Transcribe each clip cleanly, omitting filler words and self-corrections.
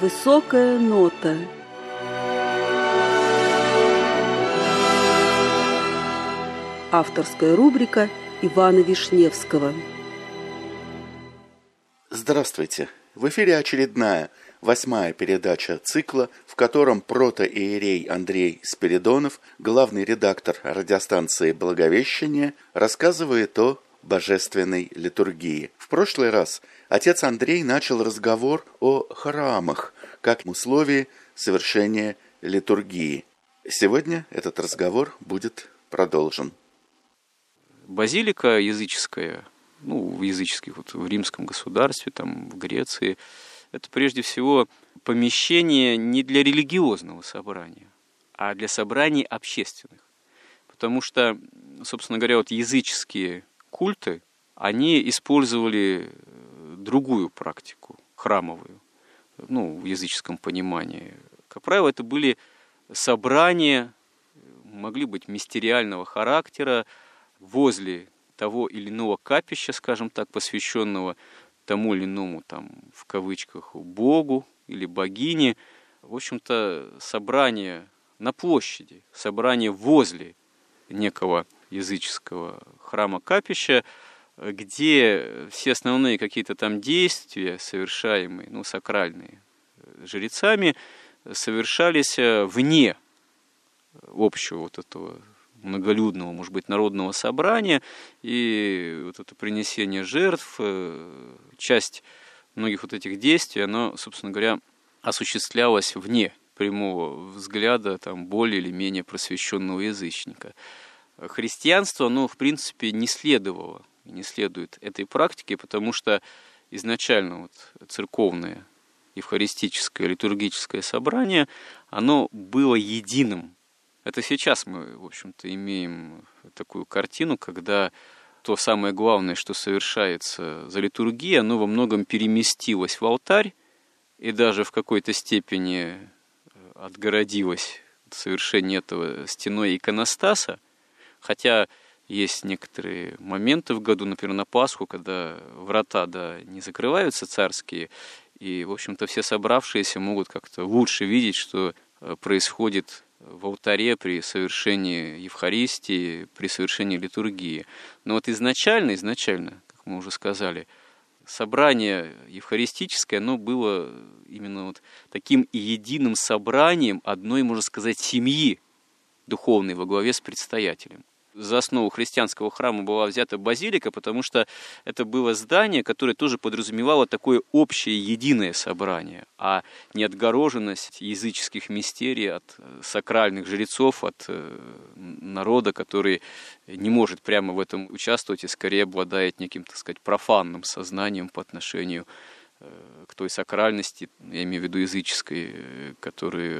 Высокая нота. Авторская рубрика Ивана Вишневского. Здравствуйте! В эфире очередная, 8-я передача цикла, в котором протоиерей Андрей Спиридонов, главный редактор радиостанции «Благовещение», рассказывает о божественной литургии. В прошлый раз отец Андрей начал разговор о храмах, как условии совершения литургии. Сегодня этот разговор будет продолжен. Базилика языческая, в языческих, в римском государстве, в Греции, это прежде всего помещение не для религиозного собрания, а для собраний общественных. Потому что, собственно говоря, языческие культы, они использовали другую практику, храмовую, в языческом понимании. Как правило, это были собрания, могли быть мистериального характера, возле того или иного капища, скажем так, посвященного тому или иному, в кавычках, богу или богине. В общем-то, собрание на площади, собрание возле некого языческого храма-капища, где все основные какие-то действия, совершаемые, сакральные жрецами, совершались вне общего этого многолюдного, может быть, народного собрания, и это принесение жертв, часть многих этих действий, оно, собственно говоря, осуществлялось вне прямого взгляда более или менее просвещенного язычника. Христианство, в принципе, не следует этой практике, потому что изначально церковное евхаристическое литургическое собрание, оно было единым. Это сейчас мы, в общем-то, имеем такую картину, когда то самое главное, что совершается за литургией, оно во многом переместилось в алтарь и даже в какой-то степени отгородилось от совершения этого стеной иконостаса, хотя есть некоторые моменты в году, например, на Пасху, когда врата не закрываются царские, и, в общем-то, все собравшиеся могут как-то лучше видеть, что происходит в алтаре при совершении Евхаристии, при совершении литургии. Но изначально, как мы уже сказали, собрание евхаристическое, оно было именно таким и единым собранием одной, можно сказать, семьи духовной во главе с предстоятелем. За основу христианского храма была взята базилика, потому что это было здание, которое тоже подразумевало такое общее, единое собрание, а не отгороженность языческих мистерий от сакральных жрецов, от народа, который не может прямо в этом участвовать и скорее обладает неким, профанным сознанием по отношению к той сакральности, я имею в виду языческой, которую,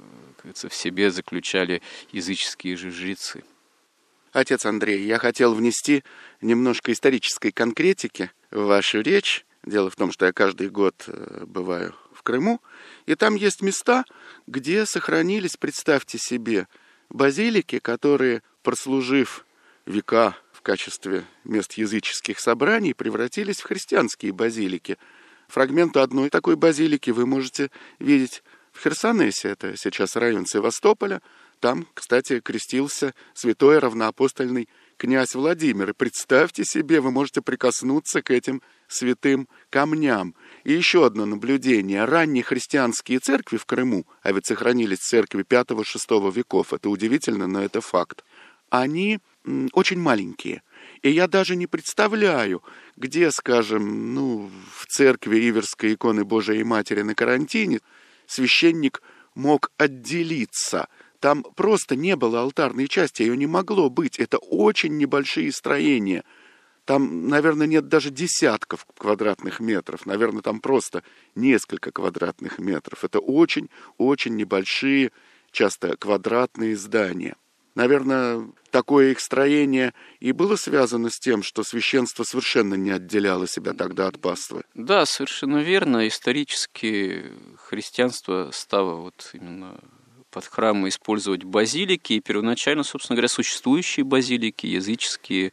в себе заключали языческие же жрецы. Отец Андрей, я хотел внести немножко исторической конкретики в вашу речь. Дело в том, что я каждый год бываю в Крыму, и там есть места, где сохранились, представьте себе, базилики, которые, прослужив века в качестве мест языческих собраний, превратились в христианские базилики. Фрагменты одной такой базилики вы можете видеть в Херсонесе, это сейчас район Севастополя. Там, кстати, крестился святой равноапостольный князь Владимир. И представьте себе, вы можете прикоснуться к этим святым камням. И еще одно наблюдение. Ранние христианские церкви в Крыму, а ведь сохранились церкви 5-6 веков, это удивительно, но это факт, они очень маленькие. И я даже не представляю, где, скажем, в церкви Иверской иконы Божией Матери на карантине священник мог отделиться. Там просто не было алтарной части, ее не могло быть. Это очень небольшие строения. Там, наверное, нет даже десятков квадратных метров. Наверное, там просто несколько квадратных метров. Это очень-очень небольшие, часто квадратные здания. Наверное, такое их строение и было связано с тем, что священство совершенно не отделяло себя тогда от паствы. Да, совершенно верно. Исторически христианство стало именно под храмы использовать базилики, и первоначально, собственно говоря, существующие базилики, языческие,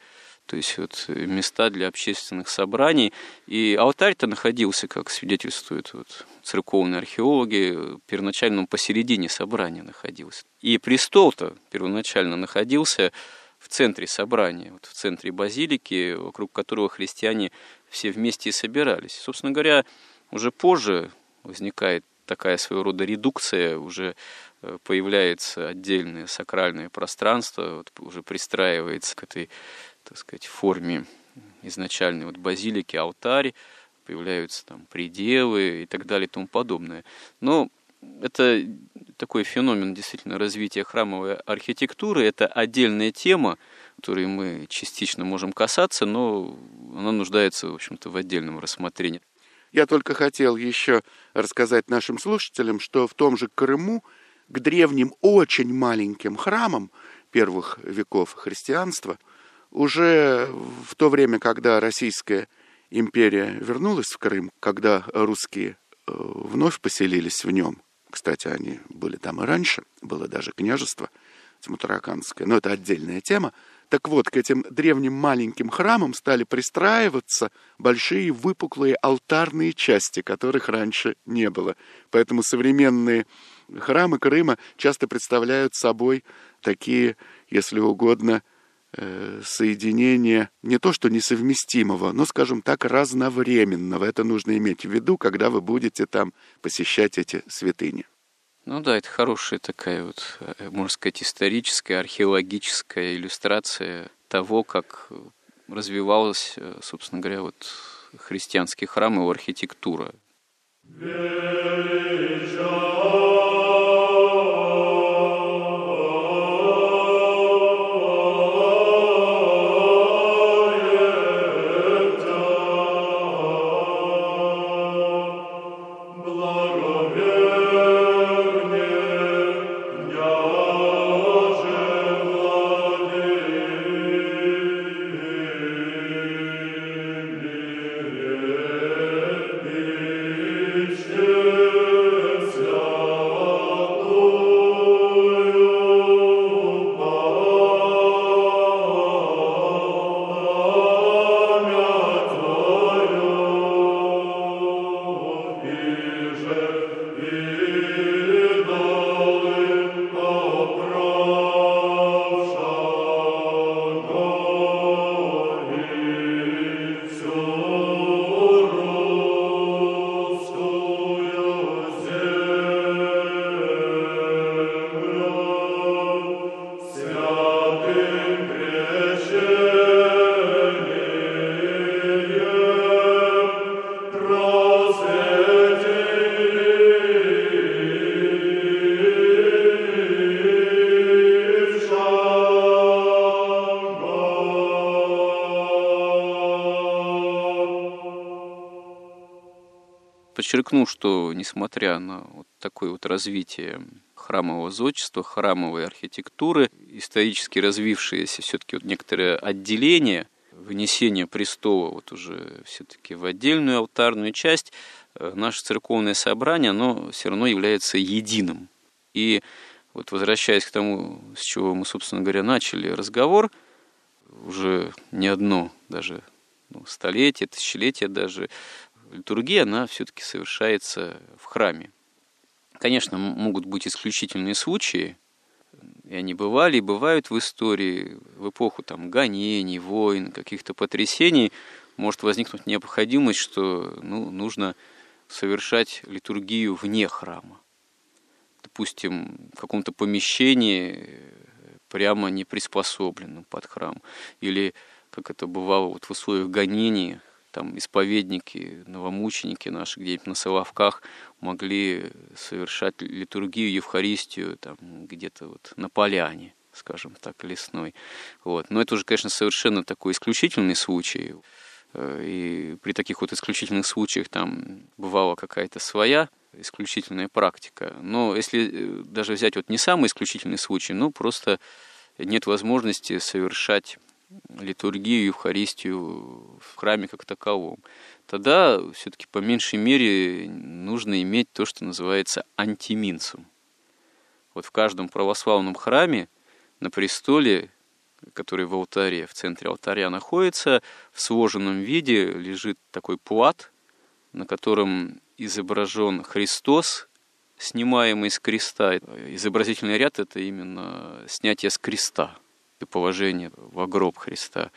то есть вот места для общественных собраний. И алтарь-то находился, как свидетельствуют вот церковные археологи, первоначально он посередине собрания находился. И престол-то первоначально находился в центре собрания, вот в центре базилики, вокруг которого христиане все вместе и собирались. Собственно говоря, уже позже возникает такая своего рода редукция, уже появляется отдельное сакральное пространство, вот уже пристраивается к этой, так сказать, форме изначальной вот базилики, алтарь, появляются там пределы и так далее и тому подобное. Но это такой феномен действительно развития храмовой архитектуры, это отдельная тема, которой мы частично можем касаться, но она нуждается, в общем-то, в отдельном рассмотрении. Я только хотел еще рассказать нашим слушателям, что в том же Крыму к древним очень маленьким храмам первых веков христианства уже в то время, когда Российская империя вернулась в Крым, когда русские вновь поселились в нем, кстати, они были там и раньше, было даже княжество Тимутараканское, но это отдельная тема. Так вот, к этим древним маленьким храмам стали пристраиваться большие выпуклые алтарные части, которых раньше не было. Поэтому современные храмы Крыма часто представляют собой такие, если угодно, соединения не то что несовместимого, но, скажем так, разновременного. Это нужно иметь в виду, когда вы будете там посещать эти святыни. Ну да, это хорошая такая вот, можно сказать, историческая, археологическая иллюстрация того, как развивалась, собственно говоря, вот христианский храм и его архитектура. Подчеркну, что несмотря на вот такое вот развитие храмового зодчества, храмовой архитектуры, исторически развившееся все-таки вот некоторое отделение, вынесение престола вот уже все-таки в отдельную алтарную часть, наше церковное собрание, оно все равно является единым. И вот возвращаясь к тому, с чего мы, собственно говоря, начали разговор, уже не одно даже столетие, тысячелетие даже, литургия, она все-таки совершается в храме. Конечно, могут быть исключительные случаи, и они бывали и бывают в истории, в эпоху там гонений, войн, каких-то потрясений, может возникнуть необходимость, что нужно совершать литургию вне храма. Допустим, в каком-то помещении прямо не приспособленном под храм. Или, как это бывало вот в условиях гонений, там исповедники, новомученики наши где-нибудь на Соловках могли совершать литургию, Евхаристию там где-то вот на поляне, скажем так, лесной. Вот. Но это уже, конечно, совершенно такой исключительный случай. И при таких вот исключительных случаях там бывала какая-то своя исключительная практика. Но если даже взять вот не самый исключительный случай, просто нет возможности совершать литургию, Евхаристию в храме как таковом, тогда все-таки по меньшей мере нужно иметь то, что называется антиминцем. Вот в каждом православном храме на престоле который в алтаре, в центре алтаря находится, в сложенном виде лежит такой плат, на котором изображен Христос, снимаемый с креста. Изобразительный ряд – это именно снятие с креста, положение во гроб Христа.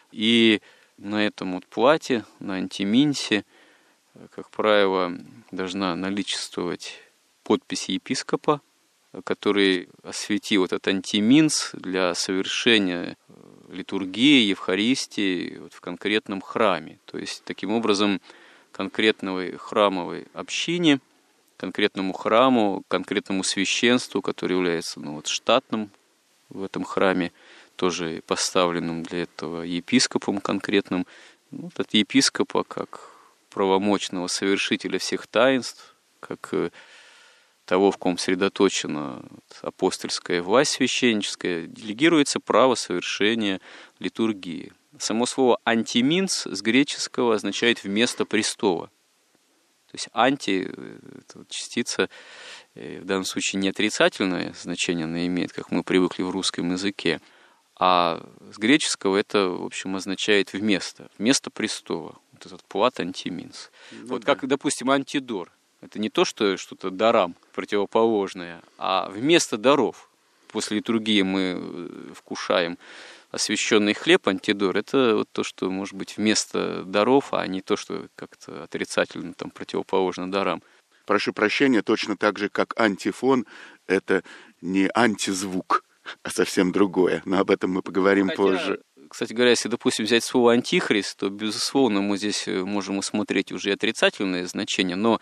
И на этом вот плате, на антиминсе, как правило, должна наличествовать подпись епископа, который осветил этот антиминс для совершения литургии, Евхаристии вот в конкретном храме. То есть, таким образом, конкретной храмовой общине, конкретному храму, конкретному священству, который является штатным в этом храме, тоже поставленным для этого епископом конкретным. От епископа, как правомочного совершителя всех таинств, как того, в ком сосредоточена апостольская власть священническая, делегируется право совершения литургии. Само слово «антиминс» с греческого означает «вместо престола». То есть «анти» — это частица, в данном случае не отрицательное значение она имеет, как мы привыкли в русском языке, а с греческого это, в общем, означает «вместо престола». Вот этот плат «антиминс». Вот как, допустим, «антидор». Это не то, что что-то дарам противоположное, а вместо даров. После литургии мы вкушаем освященный хлеб, антидор. Это вот то, что может быть вместо даров, а не то, что как-то отрицательно противоположно дарам. Прошу прощения, точно так же, как антифон – это не антизвук, а совсем другое. Но об этом мы поговорим позже. Кстати говоря, если, допустим, взять слово «антихрист», то, безусловно, мы здесь можем усмотреть уже отрицательное значение, но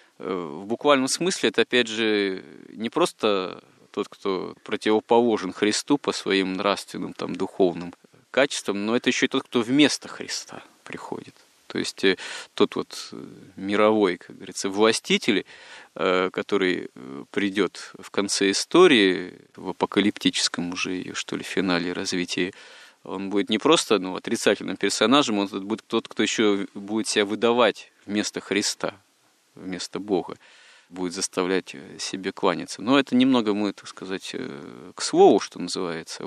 в буквальном смысле это, опять же, не просто тот, кто противоположен Христу по своим нравственным, духовным качествам, но это еще и тот, кто вместо Христа приходит. То есть тот вот мировой, как говорится, властитель, который придет в конце истории, в апокалиптическом уже ее, финале развития, он будет не просто отрицательным персонажем, он будет тот, кто еще будет себя выдавать вместо Христа, вместо Бога, будет заставлять себе кланяться. Но это немного мы, так сказать, к слову, что называется.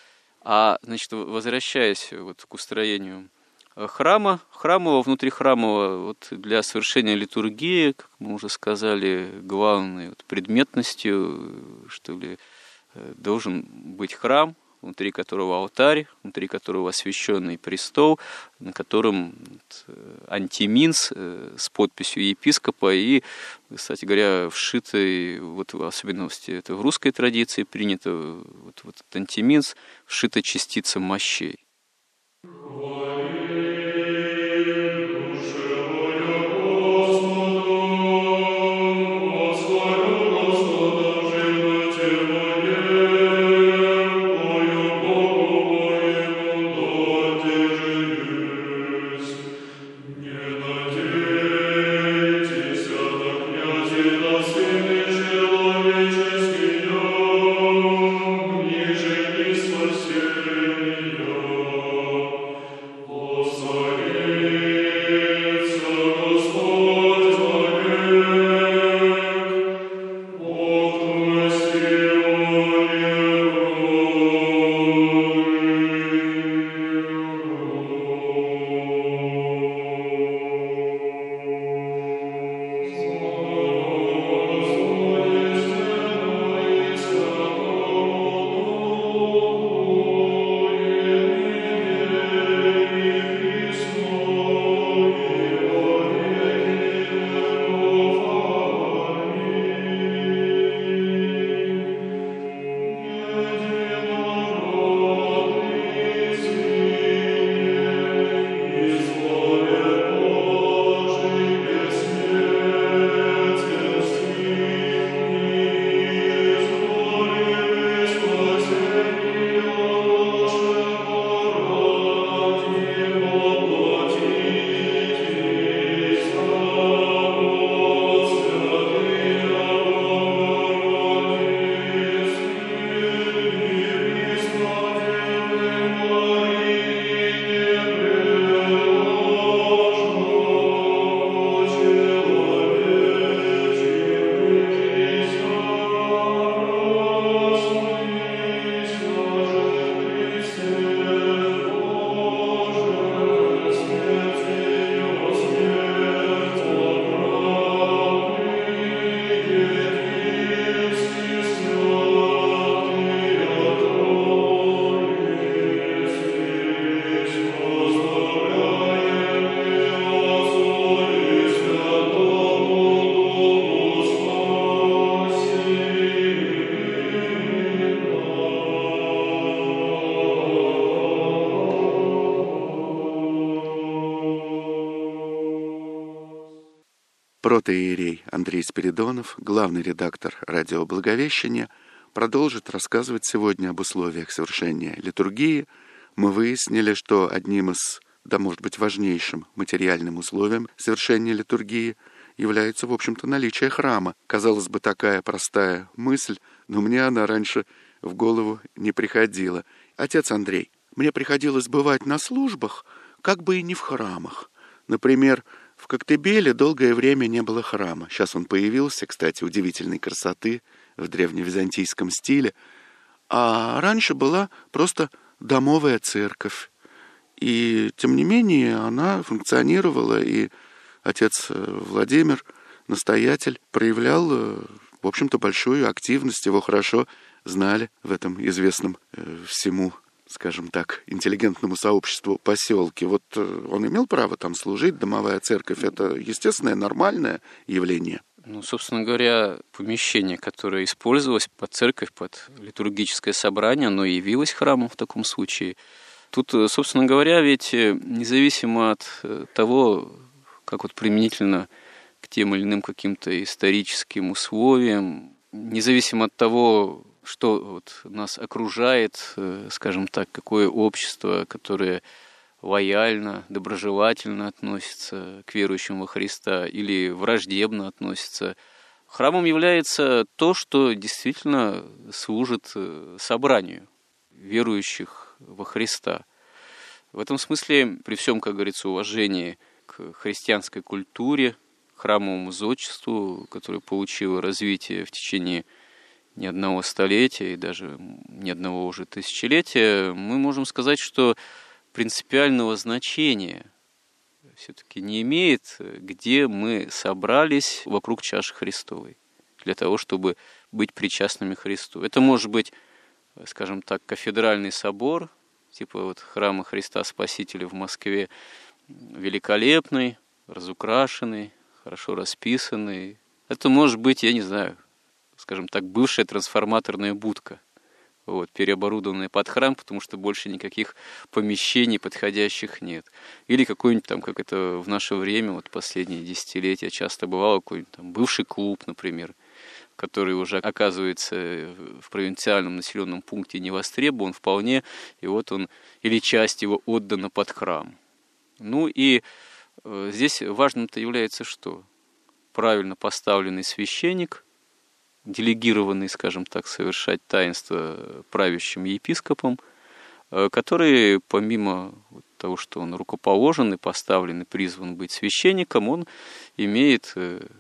А, значит, возвращаясь к устроению храма, внутрихрамового, для совершения литургии, как мы уже сказали, главной предметностью, должен быть храм, внутри которого алтарь, внутри которого освященный престол, на котором антиминс с подписью епископа и, кстати говоря, вшитый, в особенности это в русской традиции принято, этот антиминс, вшита частица мощей. Спасение Протоиерей Андрей Спиридонов, главный редактор «Радио Благовещения», продолжит рассказывать сегодня об условиях совершения литургии. Мы выяснили, что одним из, да может быть важнейшим материальным условием совершения литургии является, в общем-то, наличие храма. Казалось бы, такая простая мысль, но мне она раньше в голову не приходила. Отец Андрей, мне приходилось бывать на службах, как бы и не в храмах. Например, в Коктебеле долгое время не было храма. Сейчас он появился, кстати, удивительной красоты, в древневизантийском стиле. А раньше была просто домовая церковь. И, тем не менее, она функционировала, и отец Владимир, настоятель, проявлял, в общем-то, большую активность. Его хорошо знали в этом известном всему, скажем так, интеллигентному сообществу поселке. Вот он имел право там служить, домовая церковь. Это естественное, нормальное явление. Ну, собственно говоря, помещение, которое использовалось под церковь, под литургическое собрание, оно и явилось храмом в таком случае. Тут, собственно говоря, ведь независимо от того, как вот применительно к тем или иным каким-то историческим условиям, независимо от того, что вот нас окружает, скажем так, какое общество, которое лояльно, доброжелательно относится к верующим во Христа или враждебно относится. Храмом является то, что действительно служит собранию верующих во Христа. В этом смысле, при всем, как говорится, уважении к христианской культуре, храмовому зодчеству, которое получило развитие в течение не одного столетия и даже не одного уже тысячелетия, мы можем сказать, что принципиального значения все-таки не имеет, где мы собрались вокруг чаши Христовой для того, чтобы быть причастными Христу. Это может быть, скажем так, кафедральный собор, типа вот храма Христа Спасителя в Москве, великолепный, разукрашенный, хорошо расписанный. Это может быть, я не знаю, скажем так, бывшая трансформаторная будка, вот, переоборудованная под храм, потому что больше никаких помещений подходящих нет. Или какой-нибудь там, как это в наше время, вот последние десятилетия часто бывало, какой-нибудь там бывший клуб, например, который уже оказывается в провинциальном населенном пункте не востребован вполне, и вот он, или часть его отдана под храм. Ну и здесь важным-то является что? Правильно поставленный священник, делегированный, скажем так, совершать таинство правящим епископом, который, помимо того, что он рукоположен и поставлен и призван быть священником, он имеет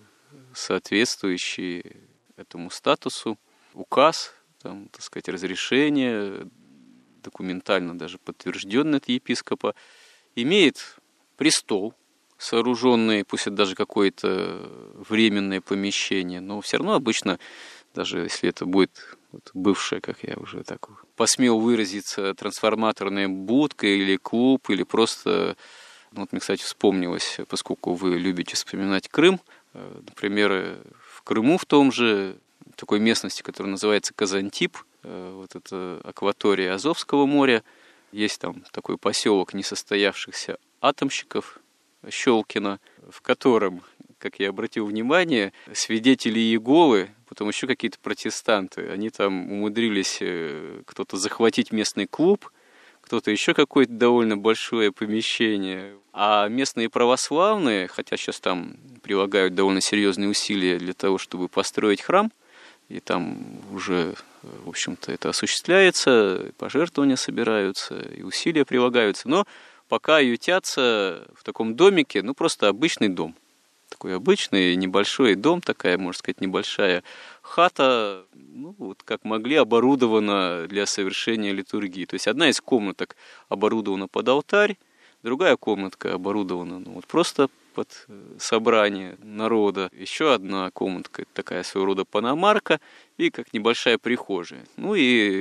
соответствующий этому статусу указ, там, так сказать, разрешение, документально даже подтвержденный от епископа, имеет престол, сооруженные, пусть это даже какое-то временное помещение, но все равно обычно, даже если это будет вот бывшая, как я уже так посмел выразиться, трансформаторная будка или клуб, или просто, ну, вот мне, кстати, вспомнилось, поскольку вы любите вспоминать Крым, например, в Крыму в том же, такой местности, которая называется Казантип, вот это акватория Азовского моря, есть там такой поселок несостоявшихся атомщиков, Щелкино, в котором, как я обратил внимание, свидетели Иеговы, потом еще какие-то протестанты, они там умудрились кто-то захватить местный клуб, кто-то еще какое-то довольно большое помещение. А местные православные, хотя сейчас там прилагают довольно серьезные усилия для того, чтобы построить храм, и там уже, в общем-то, это осуществляется, пожертвования собираются, и усилия прилагаются, но пока ютятся в таком домике, ну, просто обычный дом. Такой обычный небольшой дом, такая, можно сказать, небольшая хата, ну, вот как могли, оборудована для совершения литургии. То есть одна из комнаток оборудована под алтарь, другая комнатка оборудована, ну, вот просто под собрание народа. Еще одна комнатка, такая своего рода паномарка, и как небольшая прихожая. Ну,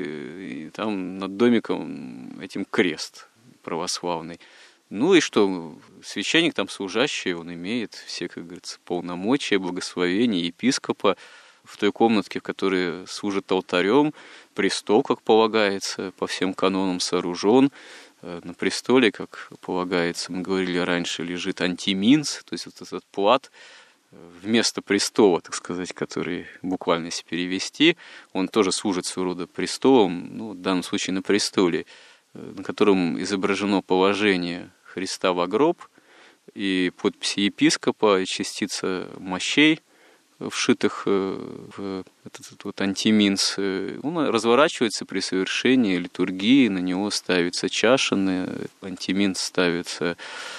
и там над домиком этим крест православный. Ну и что, священник там служащий, он имеет все, как говорится, полномочия, благословения епископа в той комнатке, в которой служит алтарем, престол, как полагается, по всем канонам сооружен. На престоле, как полагается, мы говорили раньше, лежит антиминс, то есть вот этот плат, вместо престола, так сказать, который буквально если перевести, он тоже служит своего рода престолом, ну, в данном случае на престоле, на котором изображено положение Христа во гроб, и подписи епископа, и частица мощей, вшитых в этот вот антиминс. Он разворачивается при совершении литургии, на него ставится чаша, на антиминс ставится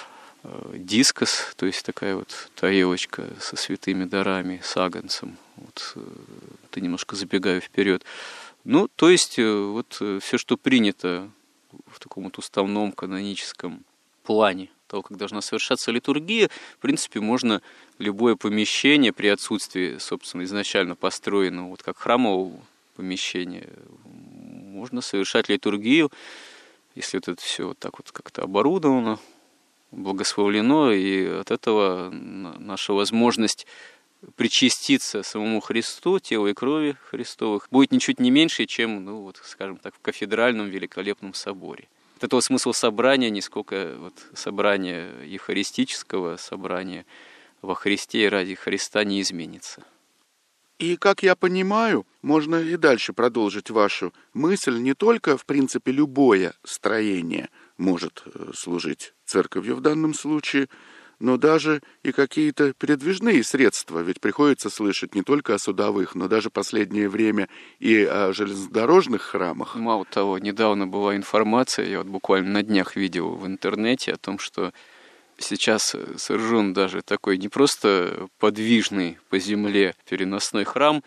дискос, то есть такая вот тарелочка со святыми дарами, с агнцем. Вот, ты немножко забегаю вперед. Ну, то есть вот все, что принято в таком вот уставном каноническом плане того, как должна совершаться литургия, в принципе, можно любое помещение при отсутствии, собственно, изначально построенного, вот как храмового помещения, можно совершать литургию, если вот это все вот так вот как-то оборудовано, благословлено, и от этого наша возможность причаститься самому Христу, телу и крови Христовых, будет ничуть не меньше, чем, ну, вот, скажем так, в кафедральном великолепном соборе. От этого смысл собрания не сколько вот собрания евхаристического, собрания во Христе и ради Христа не изменится. И, как я понимаю, можно и дальше продолжить вашу мысль. Не только, в принципе, любое строение может служить церковью в данном случае, но даже и какие-то передвижные средства. Ведь приходится слышать не только о судовых, но даже последнее время и о железнодорожных храмах. Мало того, недавно была информация, я вот буквально на днях видел в интернете о том, что сейчас сооружен даже такой не просто подвижный по земле переносной храм,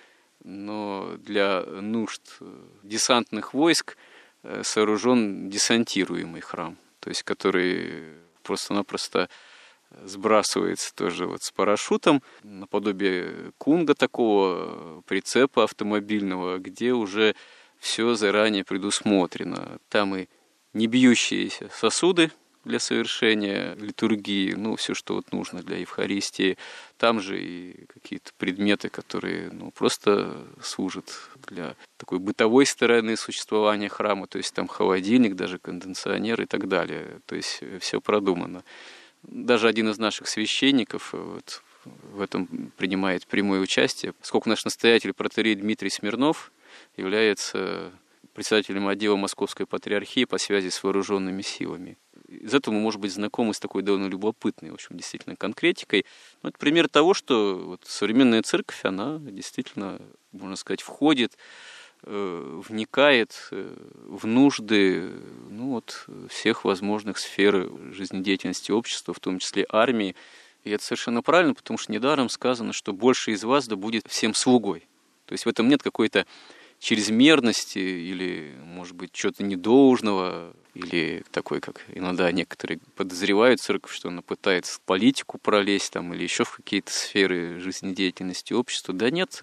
но для нужд десантных войск сооружен десантируемый храм, то есть который просто-напросто сбрасывается тоже вот с парашютом, наподобие кунга такого, прицепа автомобильного, где уже все заранее предусмотрено. Там и не бьющиеся сосуды для совершения литургии, ну, все, что вот нужно для Евхаристии. Там же и какие-то предметы, которые, ну, просто служат для такой бытовой стороны существования храма, то есть там холодильник, даже кондиционер и так далее. То есть все продумано. Даже один из наших священников вот в этом принимает прямое участие, поскольку наш настоятель протоиерей Дмитрий Смирнов является председателем отдела Московской Патриархии по связи с вооруженными силами. Из этого мы, может быть, знакомы с такой довольно любопытной, в общем, действительно конкретикой. Но это пример того, что вот современная церковь, она действительно, можно сказать, входит, вникает в нужды, ну, вот, всех возможных сфер жизнедеятельности общества, в том числе армии. И это совершенно правильно, потому что недаром сказано, что больше из вас да будет всем слугой. То есть в этом нет какой-то чрезмерности или, может быть, чего-то недолжного, или такой, как иногда некоторые подозревают церковь, что она пытается в политику пролезть там, или еще в какие-то сферы жизнедеятельности общества. Да нет,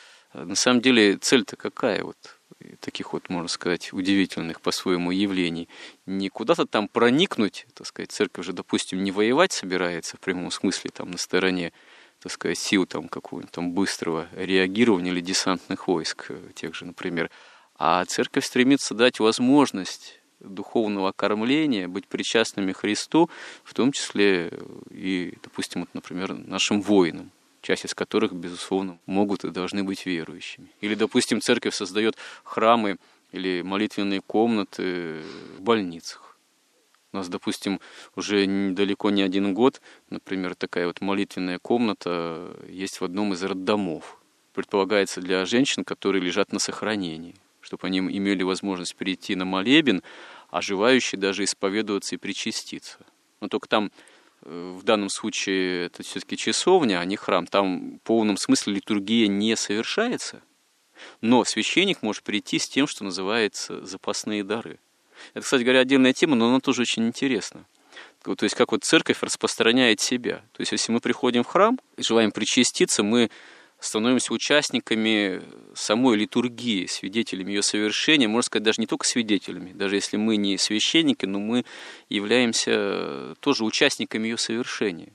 на самом деле цель-то какая вот таких вот, можно сказать, удивительных по-своему явлений? Не куда-то там проникнуть, так сказать, церковь же, допустим, не воевать собирается в прямом смысле там на стороне, так сказать, сил там какого-нибудь там быстрого реагирования или десантных войск тех же, например. А церковь стремится дать возможность духовного окормления, быть причастными Христу, в том числе и, допустим, вот, например, нашим воинам, часть из которых, безусловно, могут и должны быть верующими. Или, допустим, церковь создает храмы или молитвенные комнаты в больницах. У нас, допустим, уже далеко не один год, например, такая вот молитвенная комната есть в одном из роддомов. Предполагается для женщин, которые лежат на сохранении, чтобы они имели возможность прийти на молебен, а желающие даже исповедоваться и причаститься. Но только там, в данном случае, это все-таки часовня, а не храм. Там в полном смысле литургия не совершается, но священник может прийти с тем, что называется запасные дары. Это, кстати говоря, отдельная тема, но она тоже очень интересна. То есть, как вот церковь распространяет себя. То есть, если мы приходим в храм и желаем причаститься, мы становимся участниками самой литургии, свидетелями ее совершения, можно сказать, даже не только свидетелями, даже если мы не священники, но мы являемся тоже участниками ее совершения.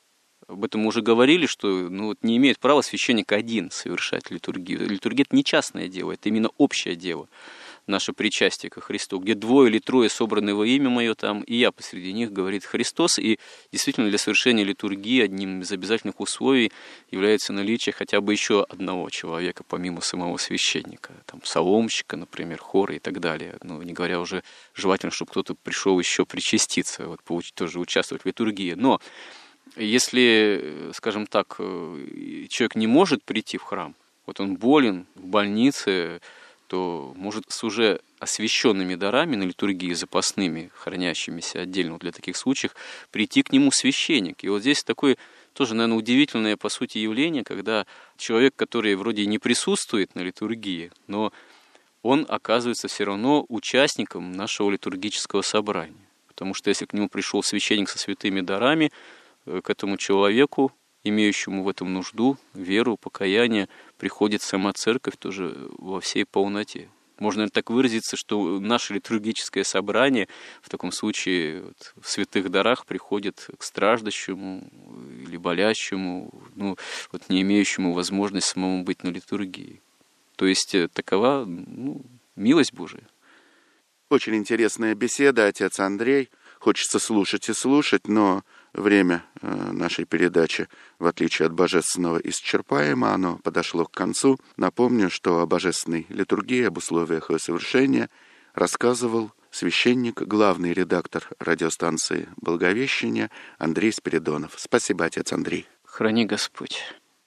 Об этом мы уже говорили, что вот не имеет права священник один совершать литургию. Литургия – это не частное дело, это именно общее дело. наше причастие ко Христу, где 2 или 3 собраны во имя Мое там, и Я посреди них, говорит Христос. И действительно для совершения литургии одним из обязательных условий является наличие хотя бы еще одного человека, помимо самого священника, там, псаломщика, например, хора и так далее. Ну, не говоря уже, желательно, чтобы кто-то пришел еще причаститься, вот, тоже участвовать в литургии. Но если, скажем так, человек не может прийти в храм, вот он болен, в больнице, то может с уже освященными дарами на литургии, запасными, хранящимися отдельно для таких случаев, прийти к нему священник. И вот здесь такое тоже, наверное, удивительное, по сути, явление, когда человек, который вроде не присутствует на литургии, но он оказывается все равно участником нашего литургического собрания. Потому что если к нему пришел священник со святыми дарами, к этому человеку, имеющему в этом нужду, веру, покаяние, приходит сама церковь тоже во всей полноте. Можно, наверное, так выразиться, что наше литургическое собрание в таком случае вот, в святых дарах приходит к страждущему или болящему, ну, вот, не имеющему возможности самому быть на литургии. То есть такова милость Божия. Очень интересная беседа, отец Андрей. Хочется слушать и слушать, но время нашей передачи, в отличие от божественного, исчерпаемо, оно подошло к концу. Напомню, что о божественной литургии, об условиях ее совершения рассказывал священник, главный редактор радиостанции «Благовещение» Андрей Спиридонов. Спасибо, отец Андрей. Храни Господь.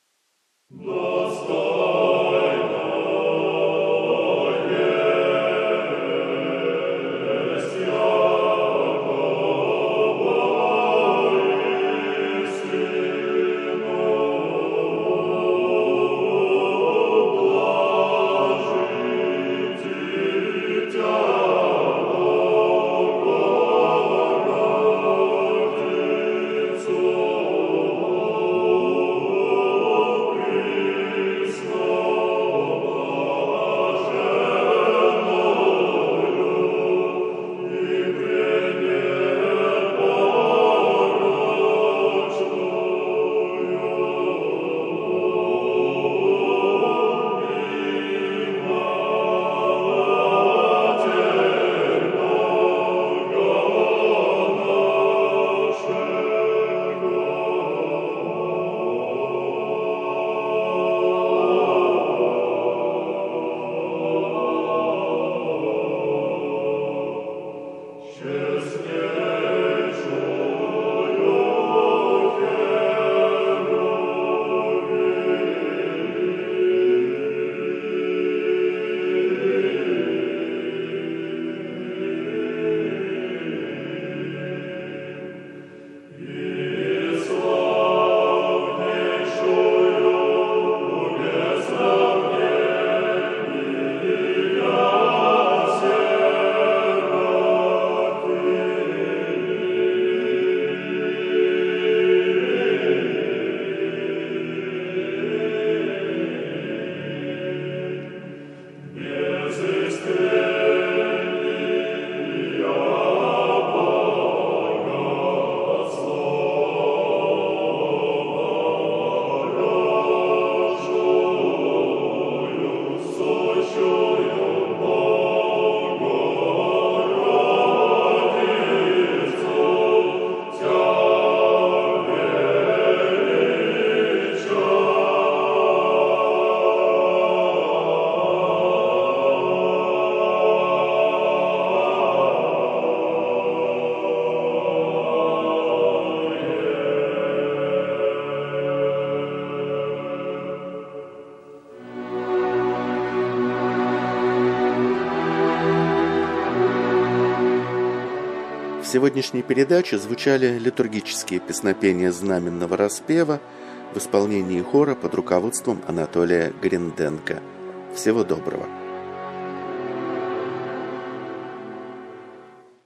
В сегодняшней передаче звучали литургические песнопения знаменного распева в исполнении хора под руководством Анатолия Гринденко. Всего доброго!